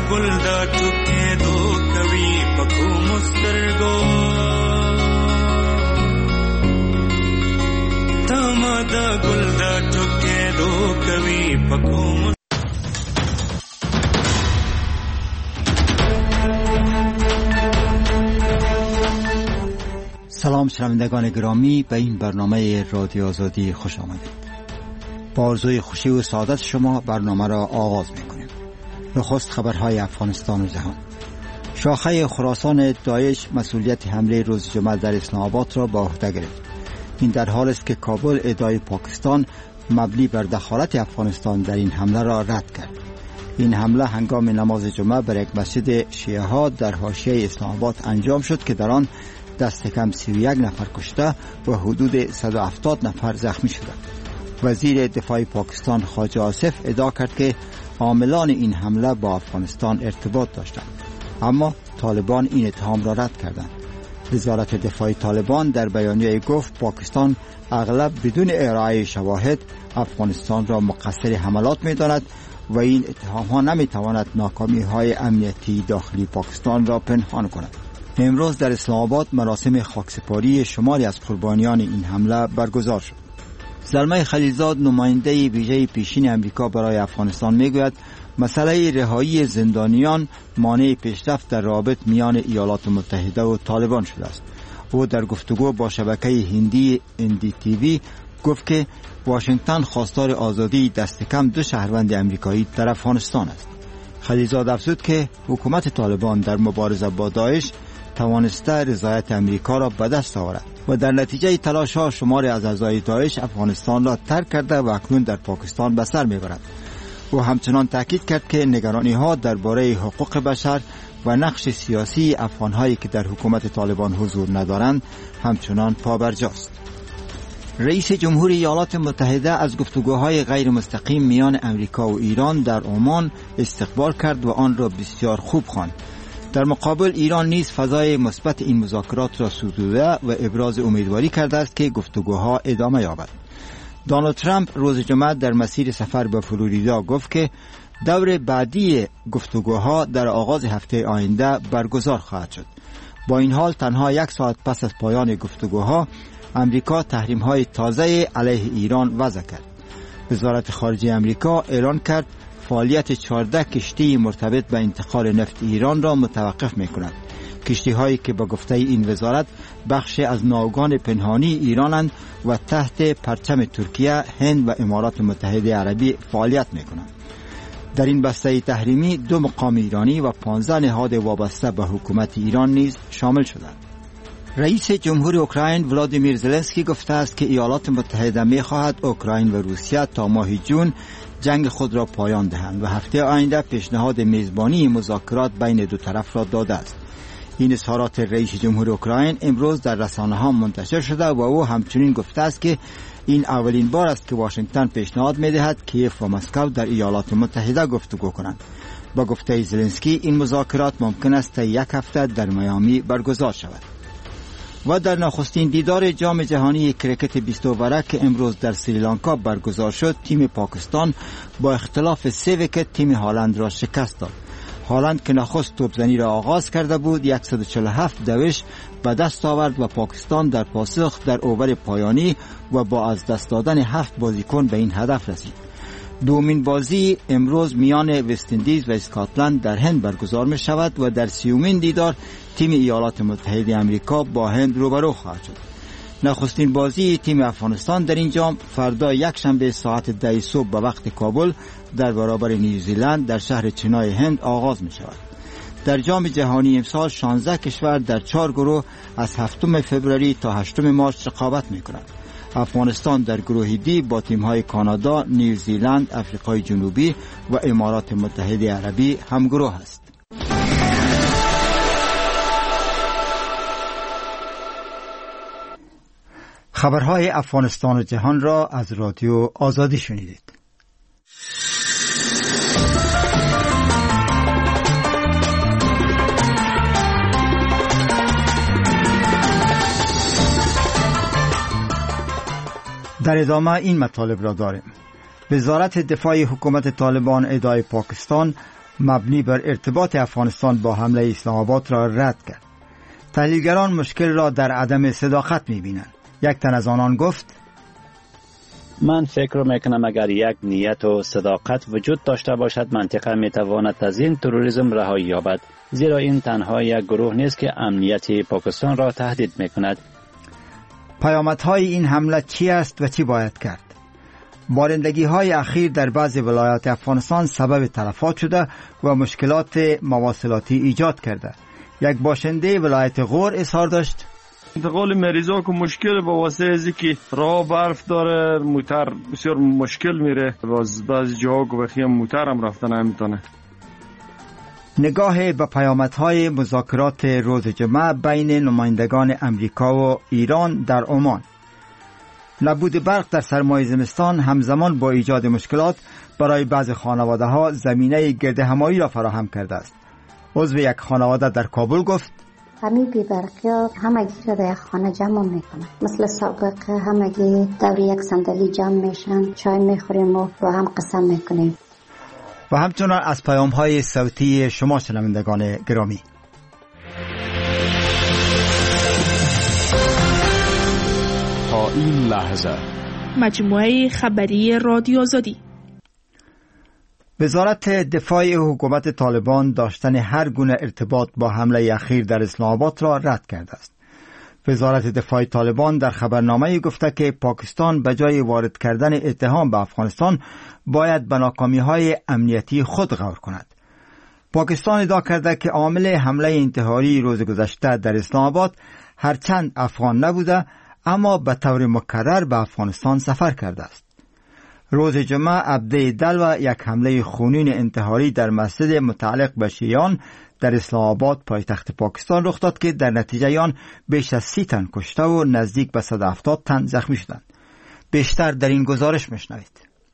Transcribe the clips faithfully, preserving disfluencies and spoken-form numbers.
گل دا ټوکې دو کوي پکو مسترګو تما دا گل دا ټوکې دو کوي پکو. سلام شنوندگان گرامی، به این برنامه رادیو آزادی خوش آمدید. با آرزوی خوشی و سعادت شما برنامه را آغاز می‌کنیم. نخست خبرهای افغانستان و جهان. شاخه خراسان داعش مسئولیت حمله روز جمعه در اسلام آباد را به عهده گرفت. این در حالی است که کابل ادعای پاکستان مبنی بر دخالت افغانستان در این حمله را رد کرد. این حمله هنگام نماز جمعه بر یک مسجد شیعه ها در حاشیه اسلام آباد انجام شد که در آن دست کم سی و یک نفر کشته و حدود صد و هفتاد نفر زخمی شدند. وزیر دفاع پاکستان خواجه آصف ادعا کرد که عاملان این حمله با افغانستان ارتباط داشتند، اما طالبان این اتهام را رد کردند. وزارت دفاع طالبان در بیانیه گفت پاکستان اغلب بدون ارائه شواهد افغانستان را مقصر حملات می‌داند و این اتهام‌ها نمی‌تواند ناکامی‌های امنیتی داخلی پاکستان را پنهان کند. امروز در اسلام آباد مراسم خاکسپاری شماری از قربانیان این حمله برگزار شد. زلمه خلیلزاد نماینده ویژه پیشین امریکا برای افغانستان میگوید مسئله رهایی زندانیان مانع پیشرفت در روابط میان ایالات متحده و طالبان شده است. او در گفتگو با شبکه هندی ان دی تی وی گفت که واشنگتن خواستار آزادی دست کم دو شهروند امریکایی در افغانستان است. خلیلزاد افزود که حکومت طالبان در مبارزه با داعش توانسته رضایت امریکا را به دست آورد و در نتیجه تلاش ها شماری از اعضای داعش افغانستان را ترک کرده و اکنون در پاکستان به سر میبرد. او همچنان تاکید کرد که نگرانی ها درباره حقوق بشر و نقش سیاسی افغان هایی که در حکومت طالبان حضور ندارند همچنان پابرجاست. رئیس جمهوری ایالات متحده از گفتگوهای غیر مستقیم میان امریکا و ایران در عمان استقبال کرد و آن را بسیار خوب خواند. در مقابل ایران نیز فضای مثبت این مذاکرات را ستوده و ابراز امیدواری کرده است که گفتگوها ادامه یابد. دونالد ترامپ روز جمعه در مسیر سفر به فلوریدا گفت که دور بعدی گفتگوها در آغاز هفته آینده برگزار خواهد شد. با این حال تنها یک ساعت پس از پایان گفتگوها امریکا تحریم‌های تازه علیه ایران وضع کرد. وزارت خارجه امریکا اعلان کرد فعالیت چهارده کشتی مرتبط به انتقال نفت ایران را متوقف می‌کند. کشتی‌هایی که با گفته این وزارت بخش از ناوگان پنهانی ایرانند و تحت پرچم ترکیه، هند و امارات متحده عربی فعالیت می‌کنند. در این بسته تحریمی دو مقام ایرانی و پانزده نهاد وابسته به حکومت ایران نیز شامل شدند. رئیس جمهوری اوکراین ولادیمیر زلنسکی گفته است که ایالات متحده می‌خواهد اوکراین و روسیه تا ماه جون جنگ خود را پایان دهند و هفته آینده پیشنهاد میزبانی مذاکرات بین دو طرف را داده است. این اظهارات رئیس جمهور اوکراین امروز در رسانه‌ها منتشر شده و او همچنین گفته است که این اولین بار است که واشنگتن پیشنهاد می‌دهد کیف و مسکو در ایالات متحده گفتگو کنند. با گفته زلنسکی این مذاکرات ممکن است تا یک هفته در میامی برگزار شود. و در نخستین دیدار جام جهانی کرکت بیست اووره که امروز در سریلانکا برگزار شد، تیم پاکستان با اختلاف سه ویکت تیم هالند را شکست داد. هالند که نخست توپزنی را آغاز کرده بود صد و چهل و هفت دوش به دست آورد و پاکستان در پاسخ در اوور پایانی و با از دست دادن هفت بازیکن به این هدف رسید. دومین بازی امروز میان وست اندیز و اسکاتلند در هند برگزار می شود و در سیومین دیدار تیم ایالات متحده آمریکا با هند روبرو خواهد شد. نخستین بازی تیم افغانستان در این جام فردا یک شنبه ساعت ده صبح به وقت کابل در برابر نیوزیلند در شهر چنای هند آغاز می شود. در جام جهانی امسال شانزده کشور در چهار گروه از هفتم فوریه تا هشتم مارس رقابت می کنند. افغانستان در گروه دی با تیم‌های کانادا، نیوزیلند، آفریقای جنوبی و امارات متحده عربی همگروه است. خبرهای افغانستان و جهان را از رادیو آزادی شنیدید. در ادامه این مطالب را داریم. وزارت دفاع حکومت طالبان ادعای پاکستان مبنی بر ارتباط افغانستان با حمله اسلام آباد را رد کرد. تحلیلگران مشکل را در عدم صداقت می‌بینند. یک تن از آنان گفت: من فکر میکنم اگر یک نیت و صداقت وجود داشته باشد منطقه میتواند از این تروریسم رهایی یابد، زیرا این تنها یک گروه نیست که امنیت پاکستان را تهدید میکند. پیامدهای این حمله چی است و چی باید کرد؟ بارندگی های اخیر در بعضی ولایات افغانستان سبب تلفات شده و مشکلات مواصلاتی ایجاد کرده. یک باشنده ولایت غور اظهار داشت: انتقال مریضا که مشکل با واسطه ازی که راه برف داره، موتر بسیار مشکل میره، باز بعضی جاها که بخیم موتر هم رفتن نمیتونه. نگاه به پیامدهای مذاکرات روز جمعه بین نمایندگان امریکا و ایران در عمان. نبود برق در سرمای زمستان همزمان با ایجاد مشکلات برای بعضی خانواده ها زمینه گرد همایی را فراهم کرده است. عضو یک خانواده در کابل گفت: همین بی برقی ها همگی را در یک خانه جمع میکنن. مثل سابق همگی دور یک صندلی جمع میشن، چای میخوریم و با هم قسم میکنیم. و همچنان از پیام های صوتی شما شنوندگان گرامی. تا این لحظه مجموعه خبری رادیو آزادی. وزارت دفاع حکومت طالبان داشتن هر گونه ارتباط با حمله اخیر در اسلام آباد را رد کرده است. وزارت دفاع طالبان در خبرنامه‌ای گفته که پاکستان به جای وارد کردن اتهام به افغانستان باید به ناکامی‌های امنیتی خود غور کند. پاکستان ادعا کرده که عامل حمله انتحاری روز گذشته در اسلام آباد هرچند افغان نبوده اما به طور مکرر به افغانستان سفر کرده است. روز جمعه عبده دلو یک حمله خونین انتحاری در مسجد متعلق به شیعیان در اسلام آباد پایتخت پاکستان رخ داد که در نتیجه آن بیش از سی تن کشته و نزدیک به صد و هفتاد تن زخمی شدند. بیشتر در این گزارش میشنوید.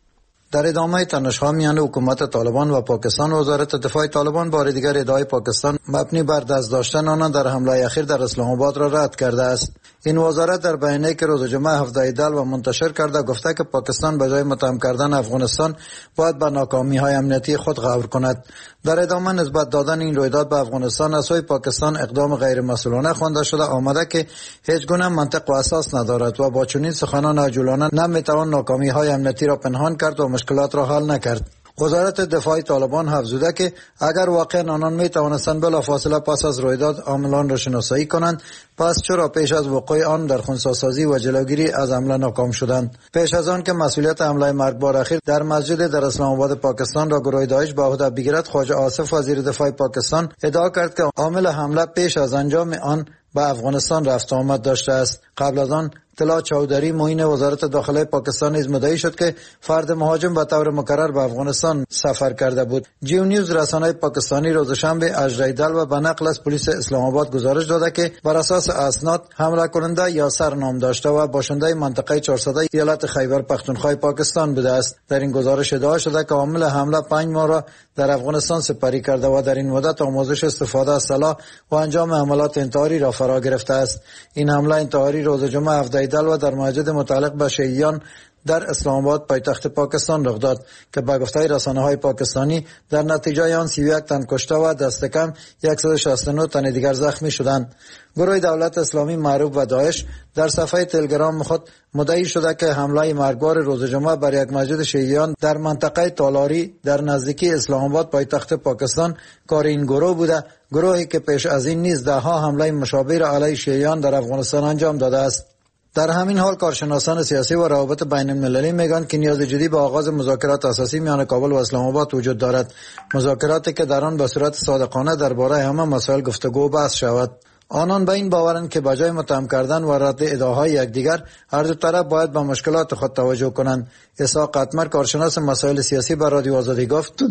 در ادامه تنش‌ها میان حکومت طالبان و پاکستان، وزارت دفاع طالبان بار دیگر ادعای پاکستان مبنی بر دست داشتن آنان در حمله اخیر در اسلام آباد را رد کرده است. این وزارت در بیانیه‌ای که روز جمعه هفده دل و منتشر کرده گفته که پاکستان به جای متهم کردن افغانستان باید به ناکامی‌های امنیتی خود غور کند. در ادامه نسبت دادن این رویداد به افغانستان از سوی پاکستان اقدام غیر مسئولانه خوانده شده آمده که هیچ گونه منطق و اساس ندارد و با چنین سخنان عجولانه نمیتوان ناکامی‌های امنیتی را پنهان کرد و مشکلات را حل نکرد. وزارت دفاع طالبان افزوده که اگر واقعا آنان می توانستند بلافاصله پس از رویداد عاملان را شناسایی کنند، پس چرا پیش از وقوع آن در خنثی‌سازی و جلوگیری از حمله ناکام شدند؟ پیش از آن که مسئولیت حمله مرگبار اخیر در مسجد در اسلام آباد پاکستان را گروه داعش به عهده بگیرد، خواجه آصف وزیر دفاع پاکستان ادعا کرد که عامل حمله پیش از انجام آن به افغانستان رفت آمد داشته است. قبل از آن طلا چودری معین وزارت داخله پاکستان نیز مدعی شد که فرد مهاجم به طور مکرر به افغانستان سفر کرده بود. جیو نیوز رسانه پاکستانی روز شنبه اجرای دلو به نقل از پلیس اسلام آباد گزارش داده که بر اساس اسناد حمله کننده یاسر نام داشته و باشنده منطقه چهارصد ایالت خیبر پختونخوا پاکستان بوده است. در این گزارش ادعا شده که عامل حمله پنج ماه را در افغانستان سپری کرده و در این مدت آموزش استفاده از سلاح و انجام حملات انتحاری را فرا گرفته است. این حمله انتحاری روز جمعه هفده دلو در مسجد متعلق به شیعیان در اسلام آباد پایتخت پاکستان رخ داد که به گفته رسانه‌های پاکستانی در نتیجه آن سی و یک تن کشته و دست کم صد و شصت و نه تن دیگر زخمی شدند. گروه دولت اسلامی معروف به داعش در صفحه تلگرام خود مدعی شده که حمله مرگبار روز جمعه بر یک مسجد شیعیان در منطقه تالاری در نزدیکی اسلام آباد پایتخت پاکستان کار این گروه بوده، گروهی که پیش از این نیز ده ها حمله مشابه را علیه شیعیان در افغانستان انجام داده است. در همین حال کارشناسان سیاسی و روابط بین المللی میگن که نیاز جدی به آغاز مذاکرات اساسی میان کابل و اسلام آباد وجود دارد، مذاکراتی که در آن به صورت صادقانه درباره همه مسائل گفتگو و بحث شود. آنان به این باورند که بجای متهم کردن و رد ادعاهای یکدیگر، هر دو طرف باید به مشکلات خود توجه کنند. اسحاق قطمر کارشناس مسائل سیاسی به رادیو آزادی گفت: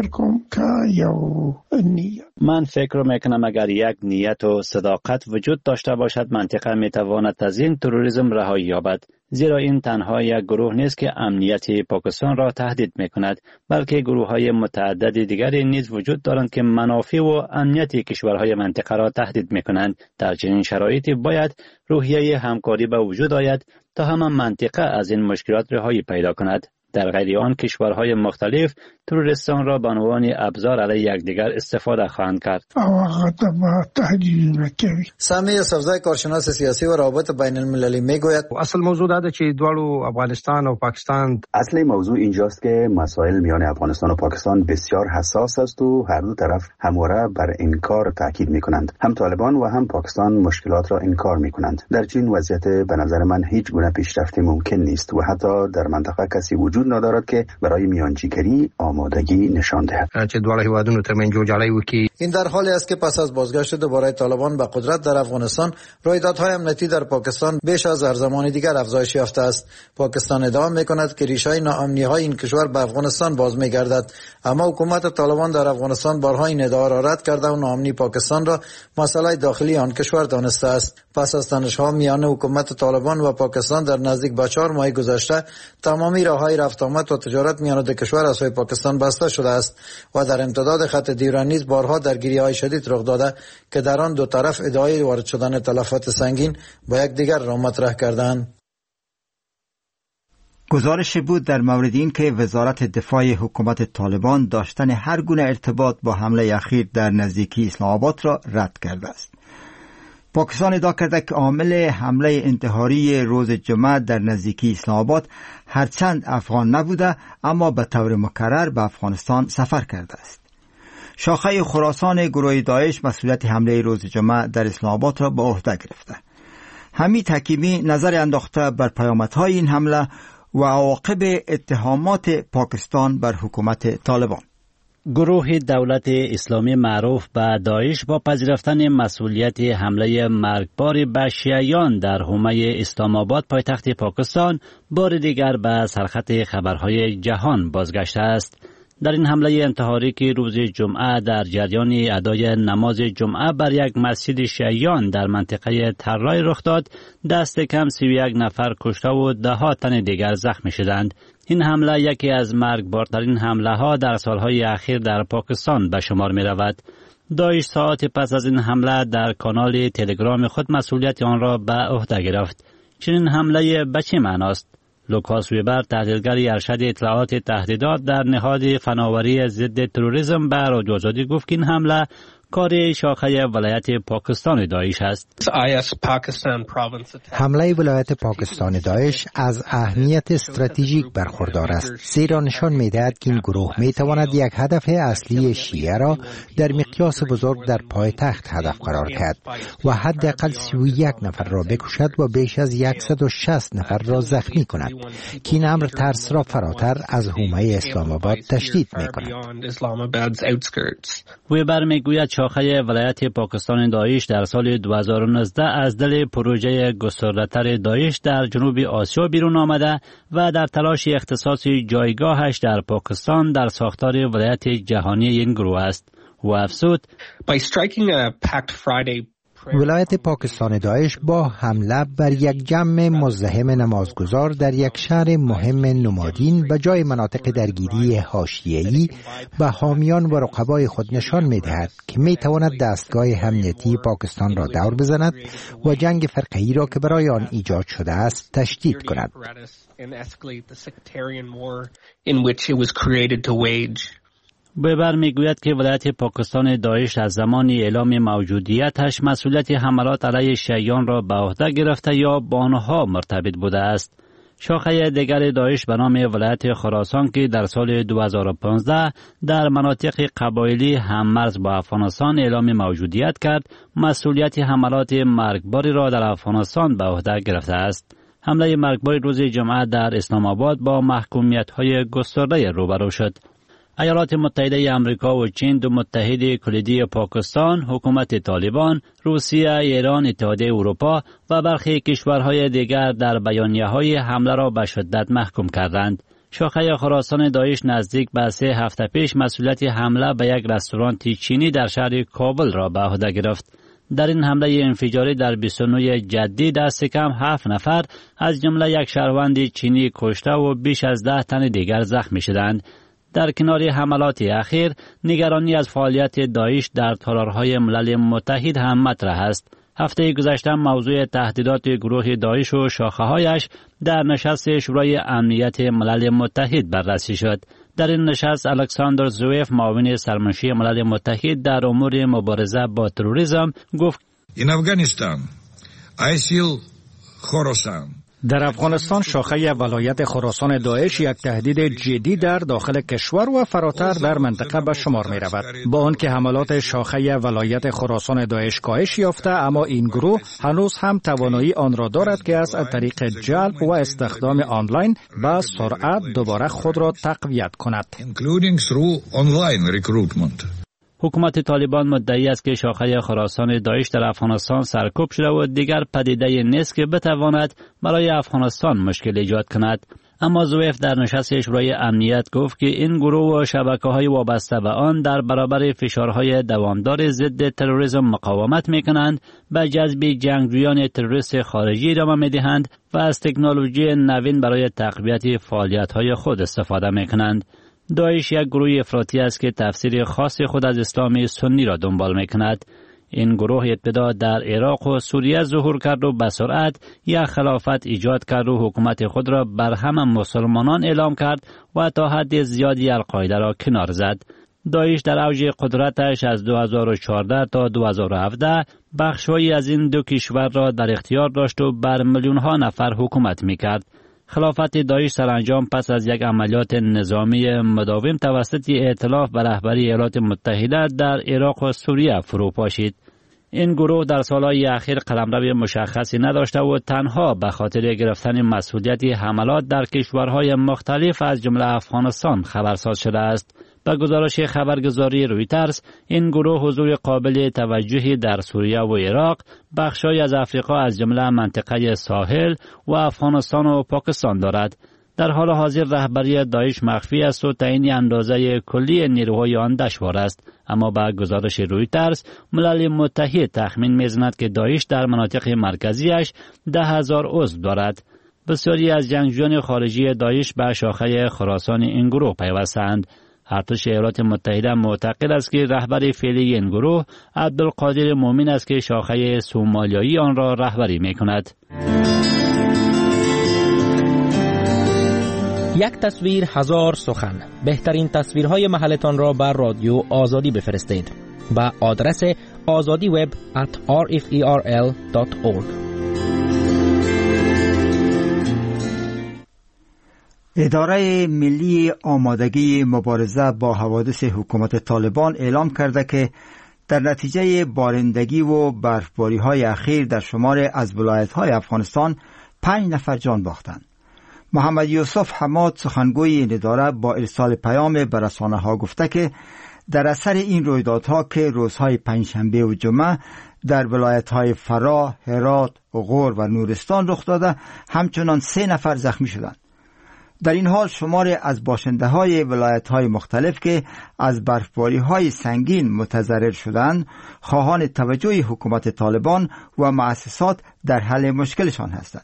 من فکر میکنم اگر یک نیت و صداقت وجود داشته باشد منطقه میتواند از این تروریسم رهایی یابد، زیرا این تنها یک گروه نیست که امنیت پاکستان را تهدید میکند، بلکه گروه های متعدد دیگری نیز وجود دارند که منافع و امنیت کشورهای منطقه را تهدید میکنند. در چنین شرایطی باید روحیه همکاری به وجود آید تا همه منطقه از این مشکلات رهایی پیدا کند. در غیر آن کشورهای مختلف تروریستان را به عنوان ابزار علیه یکدیگر استفاده خواهند کرد. سامی یوسفزای کارشناس سیاسی و روابط بین المللی میگوید اصل موضوع ده چې دوالو افغانستان و پاکستان، اصل موضوع اینجاست که مسائل میان افغانستان و پاکستان بسیار حساس است و هر دو طرف همواره بر انکار تاکید میکنند. هم طالبان و هم پاکستان مشکلات را انکار میکنند. در چین وضعیت به نظر من هیچ گونه پیشرفت ممکن نیست و حتی در منطقه کسی وجود ندارد که برای میانجیگری آمادگی نشان دهد. چې دوالو هیوادونو ترمنځ جوړجاړی وکړي. این در حالی است که پس از بازگشت دوباره طالبان به قدرت در افغانستان، رویدادهای امنیتی در پاکستان بیش از هر زمان دیگر افزایش یافته است. پاکستان ادعا میکند که ریشه ناامنی‌های این کشور به افغانستان باز میگردد، اما حکومت طالبان در افغانستان بارها این ادعا را رد کرده و ناامنی پاکستان را مسئله داخلی آن کشور دانسته است. پس از تنش‌ها میان حکومت طالبان و پاکستان در نزدیک به چهار ماه گذشته، تمامی راه‌های رفت آمد و تجارت میان دو کشور از سوی پاکستان بسته شده است و در امتداد خط دیران نیز بارها درگیری‌های شدید رخ داده که در آن دو طرف ادعای وارد شدن تلفات سنگین با یکدیگر را مطرح کردند. گزارش بود در مورد این که وزارت دفاع حکومت طالبان داشتن هر گونه ارتباط با حمله اخیر در نزدیکی اسلام آباد را رد کرده است. پاکستان ادعا کرده که عامل حمله انتحاری روز جمعه در نزدیکی اسلام آباد هرچند افغان نبوده اما به طور مکرر به افغانستان سفر کرده است. شاخه خراسان گروه داعش مسئولیت حمله روز جمعه در اسلام آباد را به عهده گرفته. حمید حکیمی نظر انداخته بر پیامدهای این حمله و عواقب اتهامات پاکستان بر حکومت طالبان. گروه دولت اسلامی معروف به داعش با پذیرفتن مسئولیت حمله مرگبار به شیعیان در حومه اسلام آباد پایتخت پاکستان بار دیگر به سرخط خبرهای جهان بازگشته است. در این حمله انتحاری که روز جمعه در جریان ادای نماز جمعه بر یک مسجد شیعیان در منطقه ترای رخ داد، دست کم سی و یک نفر کشته و ده ها تن دیگر زخمی شدند. این حمله یکی از مرگبارترین حمله ها در سالهای اخیر در پاکستان به شمار می رود. داعش ساعت پس از این حمله در کانال تلگرام خود مسئولیت آن را به عهده گرفت. چنین حمله به چه معناست؟ لوکاس ویبر، تحلیلگر ارشد اطلاعات تهدیدات در نهاد فناوری ضد تروریسم، به رادیو آزادی گفت که این حمله کار شاخه ولایت پاکستان داعش است. حمله ولایت پاکستان داعش از اهمیت استراتژیک برخوردار است، زیرا نشان می‌دهد که این گروه می‌تواند یک هدف اصلی شیعه را در مقیاس بزرگ در پایتخت هدف قرار کرد و حداقل سی و یک نفر را بکشد و بیش از صد و شصت نفر را زخمی کند که این امر ترس را فراتر از حومه اسلام آباد تشدید می‌کند. ویبر میگوید شاخه ولایت پاکستان داعش در سال دو هزار و نوزده از دل پروژه گسترده‌تر داعش در جنوب آسیا بیرون آمده و در تلاش اختصاص جایگاهش در پاکستان در ساختار ولایت جهانی این گروه است. و افزود ولایت پاکستان داعش با حمله بر یک جمع مزدحم نمازگزار در یک شهر مهم نمادین به جای مناطق درگیری حاشیه‌ای به حامیان و رقبای خود نشان می‌دهد که می‌تواند دستگاه امنیتی پاکستان را دور بزند و جنگ فرقه‌ای را که برای آن ایجاد شده است تشدید کند. ویبر میگوید که ولایت پاکستان داعش از زمان اعلام موجودیتش مسئولیت حملات علیه شیعیان را به عهده گرفته یا با آنها مرتبط بوده است. شاخه دیگر داعش به نام ولایت خراسان که در سال دو هزار و پانزده در مناطق قبایلی هممرز با افغانستان اعلام موجودیت کرد، مسئولیت حملات مرگباری را در افغانستان به عهده گرفته است. حمله مرگبار روز جمعه در اسلام آباد با محکومیت‌های گسترده روبرو شد. ایالات متحده آمریکا و چین، دو متحد کلیدی پاکستان، حکومت طالبان، روسیه، ایران، اتحادیه اروپا و برخی کشورهای دیگر در بیانیه‌های حمله را به شدت محکوم کردند. شاخه خراسان داعش نزدیک به سه هفته پیش مسئولیت حمله به یک رستوران چینی در شهر کابل را به عهده گرفت. در این حمله انفجاری در بیست و نه جدی دست کم هفت نفر از جمله یک شهروند چینی کشته و بیش از ده تن دیگر زخمی شدند. در کنار حملات اخیر، نگرانی از فعالیت داعش در تالارهای ملل متحد هم مطرح است. هفته گذشته موضوع تهدیدات گروه داعش و شاخه‌هایش در نشست شورای امنیت ملل متحد بررسی شد. در این نشست الکساندر زویف معاون سرمنشی ملل متحد در امور مبارزه با تروریسم گفت In Afghanistan, ISIL Khorasan در افغانستان شاخه ولایت خراسان داعش یک تهدید جدی در داخل کشور و فراتر در منطقه به شمار می رود. با آنکه حملات شاخه ولایت خراسان داعش کاهش یافته، اما این گروه هنوز هم توانایی آن را دارد که از طریق جلب و استخدام آنلاین به سرعت دوباره خود را تقویت کند. حکومت طالبان مدعی است که شاخه خراسان داعش در افغانستان سرکوب شده و دیگر پدیده نیست که بتواند برای افغانستان مشکل ایجاد کند. اما زویف در نشست شورای امنیت گفت که این گروه و شبکه‌های وابسته به آن در برابر فشارهای دوامدار ضد تروریسم مقاومت می‌کنند، به جذب جنگجویان تروریست خارجی ادامه می‌دهند و از تکنولوژی نوین برای تقویت فعالیت‌های خود استفاده می‌کنند. داعش یک گروه افراطی است که تفسیر خاص خود از اسلام سنی را دنبال می‌کند. این گروه ابتدا در عراق و سوریه ظهور کرد و به سرعت یک خلافت ایجاد کرد و حکومت خود را بر همه مسلمانان اعلام کرد و تا حد زیادی القاعده را کنار زد. داعش در اوج قدرتش از دو هزار و چهارده تا دو هزار و هفده بخش‌هایی از این دو کشور را در اختیار داشت و بر میلیون‌ها نفر حکومت می‌کرد. خلافت داعش سرانجام پس از یک عملیات نظامی مداوم توسط ائتلاف به رهبری ایالات متحده در عراق و سوریه فرو پاشید. این گروه در سالهای اخیر قلمرو مشخصی نداشته و تنها به خاطر گرفتن مسئولیت حملات در کشورهای مختلف از جمله افغانستان خبرساز شده است. به گزارش خبرگزاری رویترز، این گروه حضور قابل توجهی در سوریه و عراق، بخشای از افریقا از جمله منطقه ساحل و افغانستان و پاکستان دارد. در حال حاضر رهبری داعش مخفی است و تعیین اندازه کلی نیروهای آن دشوار است، اما به گزارش رویترز ملل متحد تخمین می‌زند که داعش در مناطق مرکزیش ده هزار عضو دارد. بسیاری از جنگجویان خارجی داعش به شاخه خراسان این گروه پیوستند. ارتش ایالات متحده معتقد است که رهبر فعلی این گروه عبدالقادر مومن است که شاخه سومالیایی آن را رهبری می‌کند. یک تصویر هزار سخن. بهترین تصویرهای محلتان را بر رادیو آزادی بفرستید به آدرس azadiweb at r f e r l dot org. اداره ملی آمادگی مبارزه با حوادث حکومت طالبان اعلام کرده که در نتیجه بارندگی و برفباری‌های اخیر در شمار از ولایت‌های افغانستان پنج نفر جان باختند. محمد یوسف حماد سخنگوی این اداره با ارسال پیام به رسانه‌ها گفته که در اثر این رویدادها که روزهای پنجشنبه و جمعه در ولایت‌های فراه، هرات، غور و نورستان رخ داده، همچنان سه نفر زخمی شدند. در این حال شمار از باشنده‌های ولایت‌های مختلف که از برفباری‌های سنگین متضرر شدند، خواهان توجه حکومت طالبان و مؤسسات در حل مشکلشان هستند.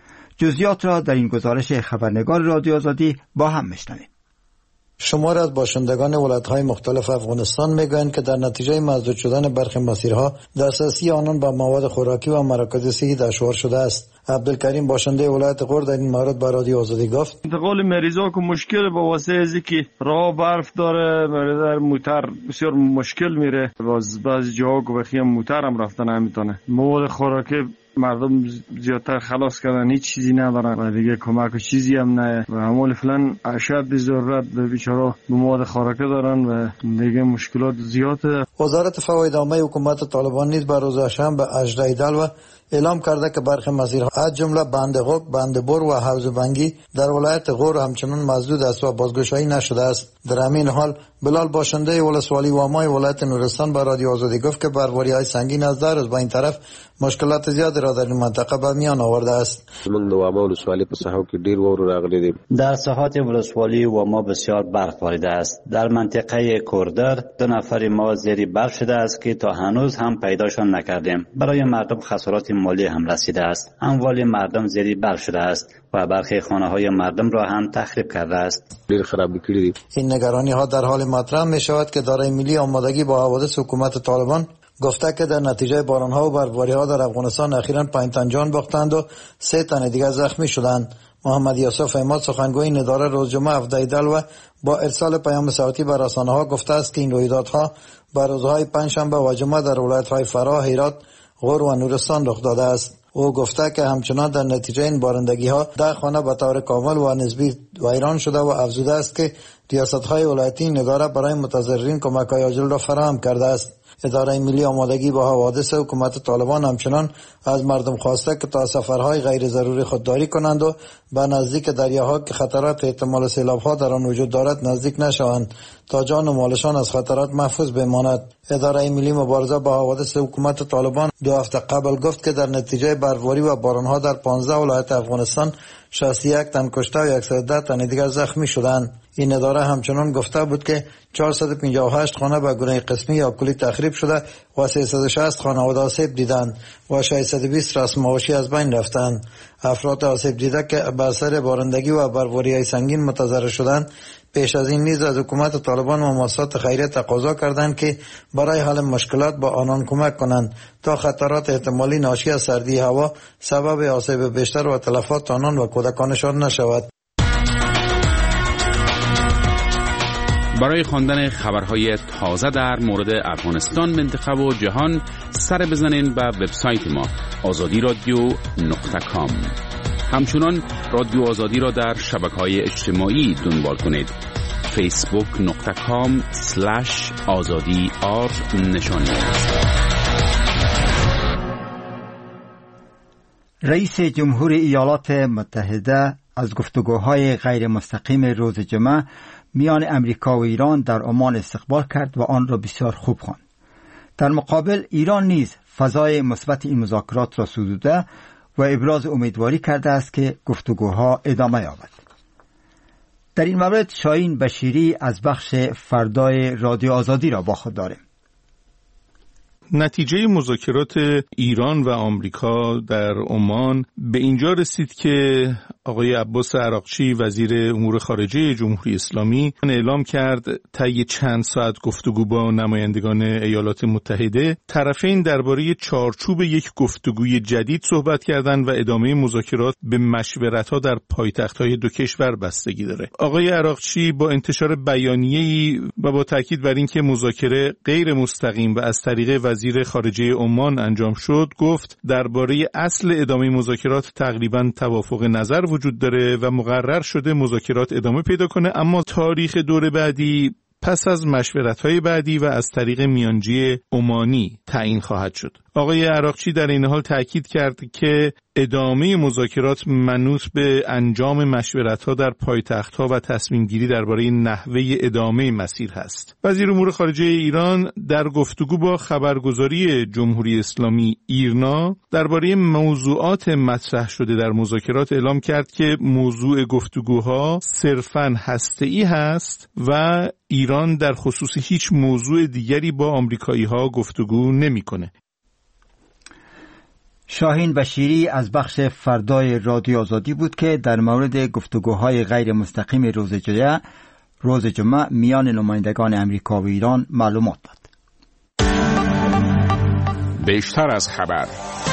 جزئیات را در این گزارش خبرنگار رادیو آزادی با هم میشنویم. شمار از باشندگان ولایت‌های مختلف افغانستان میگویند که در نتیجه مسدود شدن برخی مسیرها دسترسی آنان به مواد خوراکی و مراکز صحی دشوار شده است. عبدالکریم باشنده ولایت غور در این مورد به رادیو آزادی گفت: انتقال مریضا که مشکل با واسطه از اینکه راه برف داره، در موتر بسیار مشکل میره، باز بعضی جاها که بخیم موتر هم رفتن نمیتونه. مواد خوراکی مردم زیادتر خلاص کردن، هیچ چیزی ندارن و دیگه کمک و چیزی هم نه و همول فلان اشد ضرورت به بیچاره مواد خوراکی دارن و دیگه مشکلات زیاده. وزارت فواید عامه حکومت طالبان نیز بر روز شنبه هجده دلو اعلام کرده که برخی مسیرها از جمله بندقوق، بندبور و حوض بنگی در ولایت غور همچنان مسدود است و بازگشایی نشده است. در همین حال بلال باشنده ولسوالی وامای ولایت نورستان به رادیو آزادی گفت که برفباری‌های سنگین از در روز به این طرف مشکلات زیادی را در این منطقه به میان آورده است. موږ د واما ولسوالی په ساحو کې ډیر وور راغلي دي. در ساحات ولسوالی واما بسیار برف باریده است. در منطقه کوردر دو نفر ما زیر برف شده است که تا هنوز هم پیداشان نکردیم. برای مردم خسارات مالی هم رسیده است. اموال مردم زیر برف شده است و برخی خانه‌های مردم را هم تخریب کرده است. ډیر خراب کړي دي. این نگرانی ها در حال مطرح می شود که اداره ملی آمادگی با حوادث حکومت طالبان گفته که در نتیجه باران‌ها و برفباری‌ها در افغانستان اخیراً پنج تن جان باختند و سه تن دیگر زخمی شدند. محمد یوسف احمد سخنگوی این اداره روز جمعه هفده دلو با ارسال پیام صوتی به رسانه‌ها گفته است که این رویدادها بر روزهای پنجشنبه و جمعه در ولایت‌های فراه، هرات، غور و نورستان رخ داده است. او گفته که همچنان در نتیجه این بارندگی‌ها ده خانه به طور کامل و نسبی ویران شده و افزوده است که ریاست‌های ولایتی این اداره برای متضررین کمک‌های عاجل را فراهم کرده است. اداره ملی آمادگی با حوادث حکومت طالبان همچنان از مردم خواسته که تا سفرهای غیر ضروری خودداری کنند و به نزدیک دریاها که خطرات احتمال سیلاب‌ها در آن وجود دارد نزدیک نشوند تا جان و مالشان از خطرات محفوظ بماند. اداره ملی مبارزه با حوادث حکومت طالبان دو هفته قبل گفت که در نتیجه برفباری و باران‌ها در پانزده ولایت افغانستان شصت و یک تن کشته و صد و ده تن دیگر زخمی شدند. این اداره همچنان گفته بود که چهارصد و پنجاه و هشت خانه به گونه قسمی یا کلی تخریب شده و سیصد و شصت خانواده آسیب دیدند و ششصد و بیست رسم معاشی از بین رفتند. افراد آسیب دیده که به اثر بارندگی و برفباری‌های سنگین متضرر شدند پیش از این نیز از حکومت طالبان و مؤسسات خیریه تقاضا کردند که برای حل مشکلات با آنان کمک کنند تا خطرات احتمالی ناشی از سردی هوا سبب آسیب بیشتر و تلفات آنان و کودکانشان نشود. برای خواندن خبرهای تازه در مورد افغانستان، منطقه و جهان سر بزنین به وبسایت ما آزادی رادیو نقطه کام. همچنان رادیو آزادی را در شبکه‌های اجتماعی دنبال کنید. فیسبوک نقطه کام سلش آزادی آر نشانی. رئیس جمهور ایالات متحده از گفتگوهای غیر مستقیم روز جمعه میان امریکا و ایران در عمان استقبال کرد و آن را بسیار خوب خواند. در مقابل ایران نیز فضای مثبت این مذاکرات را ستوده و ابراز امیدواری کرده است که گفتگوها ادامه یابد. در این مورد شاهین بشیری از بخش فردای رادیو آزادی را با خود داریم. نتیجه مذاکرات ایران و آمریکا در عمان به اینجا رسید که آقای عباس عراقچی وزیر امور خارجه جمهوری اسلامی اعلام کرد طی چند ساعت گفتگو با نمایندگان ایالات متحده طرفین درباره چارچوب یک گفتگوی جدید صحبت کردند و ادامه مذاکرات به مشورت‌ها در پایتخت‌های دو کشور بستگی داره. آقای عراقچی با انتشار بیانیه‌ای و با تاکید بر اینکه مذاکره غیر مستقیم و از طریق وزیر خارجه عمان انجام شد گفت درباره اصل ادامه مذاکرات تقریباً توافق نظر وجود داره و مقرر شده مذاکرات ادامه پیدا کنه، اما تاریخ دور بعدی پس از مشورت‌های بعدی و از طریق میانجی عمانی تعیین خواهد شد. آقای عراقچی در این حال تأکید کرد که ادامه مذاکرات منوط به انجام مشورت‌ها در پایتخت‌ها و تصمیم‌گیری درباره نحوه ادامه مسیر هست. وزیر امور خارجه ایران در گفتگو با خبرگزاری جمهوری اسلامی ایرنا درباره موضوعات مطرح شده در مذاکرات اعلام کرد که موضوع گفتگوها صرفاً هسته‌ای هست و ایران در خصوص هیچ موضوع دیگری با آمریکایی‌ها گفتگو نمی‌کنه. شاهین بشیری از بخش فردای رادیو آزادی بود که در مورد گفتگوهای غیر مستقیم روز جمعه روز جمعه میان نمایندگان امریکا و ایران معلومات داد. بیشتر از خبر.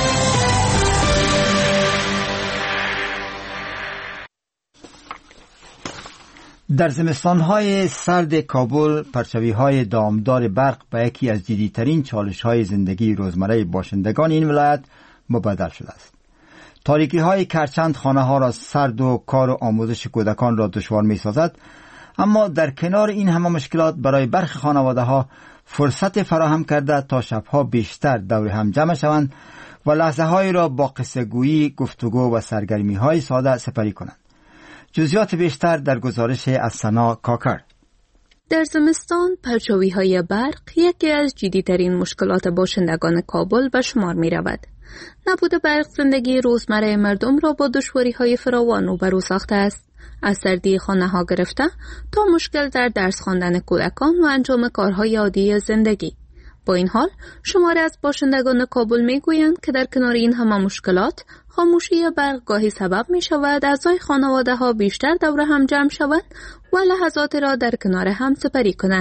در زمستان‌های سرد کابل پرچاوی‌های دامدار برق به یکی از جدی‌ترین چالش‌های زندگی روزمره باشندگان این ولایت مبدل شده است. تاریکی‌های کرچند خانه‌ها را سرد و کار و آموزش کودکان را دشوار می‌سازد، اما در کنار این همه مشکلات برای برخی خانواده‌ها فرصت فراهم کرده تا شب‌ها بیشتر دور هم جمع شوند و لحظه‌هایی را با قصه‌گویی، گفتگو و سرگرمی‌های ساده سپری کنند. جزئیات بیشتر در گزارش از سنا کاکر. در زمستان پرچاوی‌های برق یکی از جدی‌ترین مشکلات باشندگان کابل به شمار می‌رود. نبود برق زندگی روزمره مردم را با دشواری‌های فراوان روبرو ساخته است. از سردی خانه‌ها گرفته تا مشکل در درس خواندن کودکان و انجام کارهای عادی زندگی. با این حال شماری از باشندگان کابل میگویند که در کنار این همه مشکلات خاموشی برق گاهی سبب می شود اعضای خانواده ها بیشتر دور هم جمع شوند و لحظات را در کنار هم سپری کنند.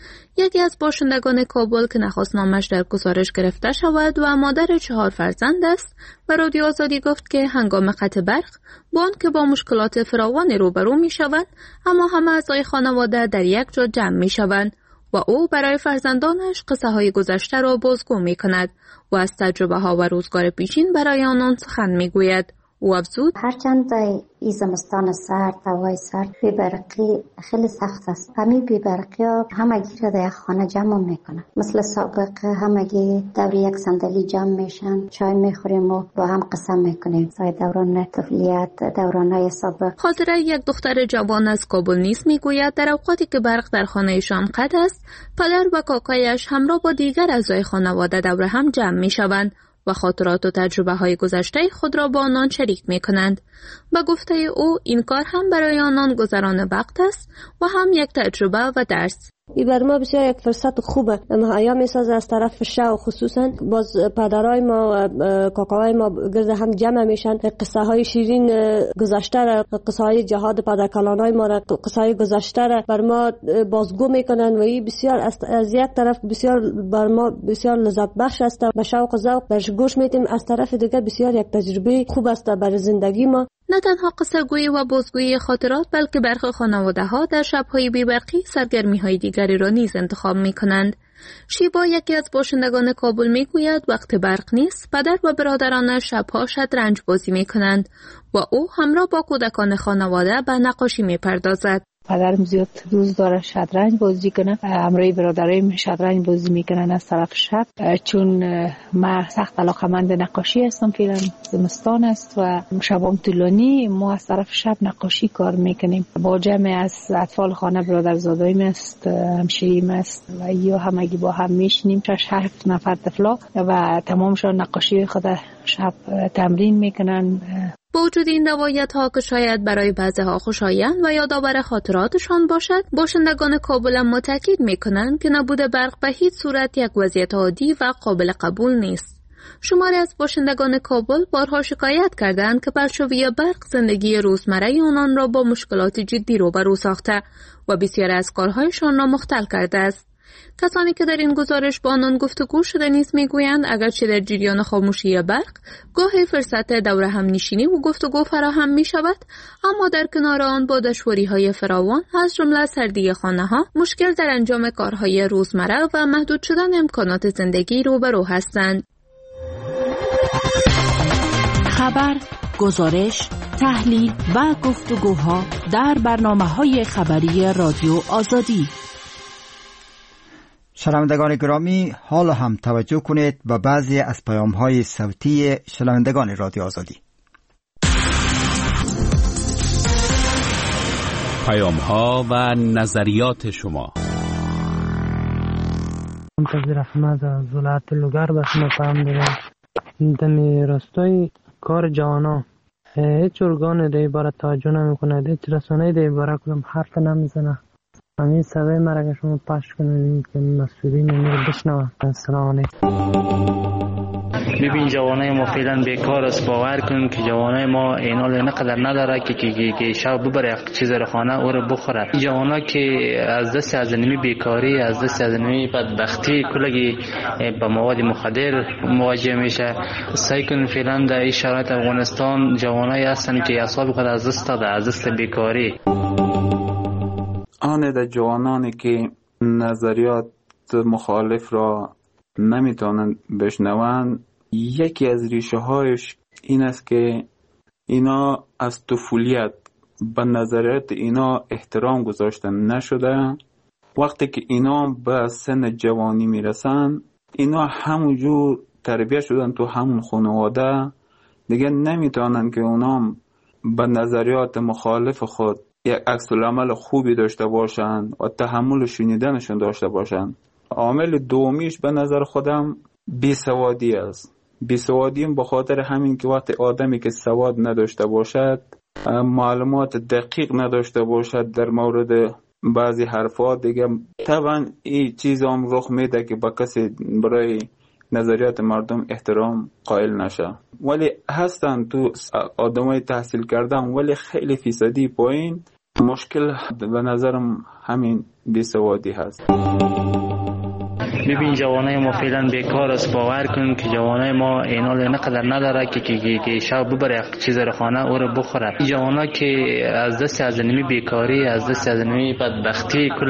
یکی از باشندگان کابل که نخواست نامش در گزارش گرفته شود و مادر چهار فرزند است و رادیو آزادی گفت که هنگام قطع برق با آنکه با مشکلات فراوانی روبرو می شوند، اما همه اعضای خانواده در یک جا جمع می شوند و او برای فرزندانش قصه های گذشته را بازگو می کند و از تجربه ها و روزگار پیشین برای آنان سخن می گوید. او افزود هرچند این زمستان سرد، هوای سرد، بی‌برقی خیلی سخت است. همین بی‌برقی ها همگی را در یک خانه جمع میکنه. مثل سابق همگی دور یک صندلی جمع میشن، چای میخوریم و با هم قسم میکنیم. سای دوران طفولیت، دورانهای سابق. خاطره یک دختر جوان از کابل نیز میگوید در اوقاتی که برق در خانهشان قطع است، پدر و کاکایش همراه با دیگر اعضای خانواده دور هم جمع میشوند و خاطرات و تجربه های گذشته خود را با آنان شریک می کنند. با گفته او این کار هم برای آنان گذران وقت است و هم یک تجربه و درس. این بر ما بسیار یک فرصت خوبه. اما می سازه از طرف شاه خصوصا باز پدرای ما و کاکاهای ما گرد هم جمع میشن، قصه های شیرین گذشته را، قصه های جهاد پدرکلانای ما را، قصه های گذشته را بر ما بازگو میکنن و این بسیار از یک طرف بسیار بر ما بسیار لذت بخش است. به شوق و ذوق برش گوش میدیم، از طرف دیگه بسیار یک تجربه خوب است برای زندگی ما. نه تنها قصه گویی و بازگویی خاطرات، بلکه برخی خانواده ها در شب‌های بی‌برقی سرگرمی های دیگری را نیز انتخاب می کنند. شیبا یکی از باشندگان کابل می گوید وقت برق نیست، پدر و برادرانش شب‌ها شطرنج بازی می کنند و او همراه با کودکان خانواده به نقاشی می پردازد. پدرم زیاد دوست داره شطرنج بازی کنه، همراه برادرایم شطرنج بازی میکنن از طرف شب. چون من سخت علاقه‌مند نقاشی هستم، فعلا زمستان است و شبام طولانی، ما از طرف شب نقاشی کار میکنیم. با جمع از اطفال خانه برادرزادایم است، همشیریم است و یا همگی با هم میشینیم، شش هفت نفر طفلا و تمامشان نقاشی خود شب تمرین میکنن. با وجود این روایت ها که شاید برای بعضی ها خوشایند و یادآور خاطراتشان باشد، باشندگان کابل اما تاکید میکنند که نبود برق به هیچ صورت یک وضعیت عادی و قابل قبول نیست. شماری از باشندگان کابل بارها شکایت کردند که پرچاوی برق زندگی روزمره آنان را با مشکلات جدی روبرو ساخته و بسیار از کارهایشان را مختل کرده است. کسانی که در این گزارش با آنان گفتگو شده نیز میگویند اگرچه در جریان خاموشی برق گاهی فرصت دور هم نشینی و گفتگو فراهم می شود، اما در کنار آن با دشواری های فراوان از جمله سردی خانه ها، مشکل در انجام کارهای روزمره و محدود شدن امکانات زندگی روبرو هستند. خبر، گزارش، تحلیل و گفتگوها در برنامه‌های خبری رادیو آزادی. شنوندگان گرامی، حالا هم توجه کنید به بعضی از پیام‌های صوتی شنوندگان رادیو آزادی. پیام‌ها و نظریات شما. منتظر احمد از ولایت لوگر به شما پیام دارم. دمی راستای کار جوانا هیچ ارگان در عبارت توجه نمی‌کنه، هیچ رسانه‌ای در عبارت کدام حرف نمیزنه. همین صدای مرا که شما پخش کنید که مسئولین رو بشنوه. السلام علیکم. ببین جوانای ما فعلا بیکار است. باور کن که جوانای ما اینال نقدر نداره که که که شب ببره چیز رو خانه او رو بخوره. جوانا که از دست از نمی بیکاری، از دست از نمی بدبختی کلگی با مواد مخدر مواجه میشه. سعی کن فعلا در این شرایط افغانستان جوانای هستن که اعصاب خود از دست داده، از دست بیکاری. آن در جوانانی که نظریات مخالف را نمیتونن بشنون، یکی از ریشه هایش این است که اینا از طفولیت به نظریات اینا احترام گذاشتن نشده. وقتی که اینا به سن جوانی میرسن، اینا همونجور تربیت شدن تو همون خانواده، دیگه نمیتونن که اونا به نظریات مخالف خود یک عکس العمل خوبی داشته باشن و تحمل شنیدنشون داشته باشن. عامل دومیش به نظر خودم بیسوادی است. بیسوادی به خاطر همین که وقتی آدمی که سواد نداشته باشد، معلومات دقیق نداشته باشد در مورد بعضی حرفات، دیگه طبعا این چیز هم رخ میده که با کسی برای نظریات مردم احترام قائل نشه. ولی هستن تو آدمای تحصیل کردن ولی خیلی فیصدی پایین مشکل به نظرم همین بیسوادی هست. ببین جوانای ما فعلا بیکار است. باور کن که جوانای ما اینال نقدر نداره که که که شب ببره چیز رو خانه او رو بخوره. جوانا که از دست از نمی بیکاری، از دست از نمی بدبختی